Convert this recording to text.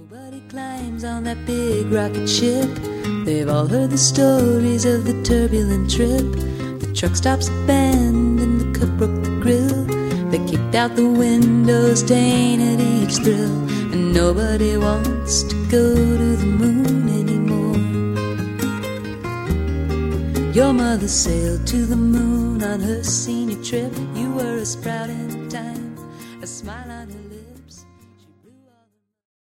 Nobody climbs on that big rocket ship. They've all heard the stories of the turbulent trip. The truck stops a bend and the cook broke the grill. They kicked out the windows, tainted each thrill. And nobody wants to go to the moon anymore. Your mother sailed to the moon on her senior trip. You were a sprout in time, a smile on